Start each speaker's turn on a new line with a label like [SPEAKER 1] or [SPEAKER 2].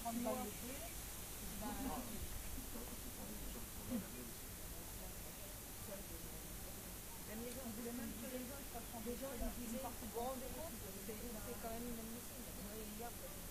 [SPEAKER 1] Les gens ils disaient, vous vous rendez compte, c'est quand même inadmissible. Moi, hier,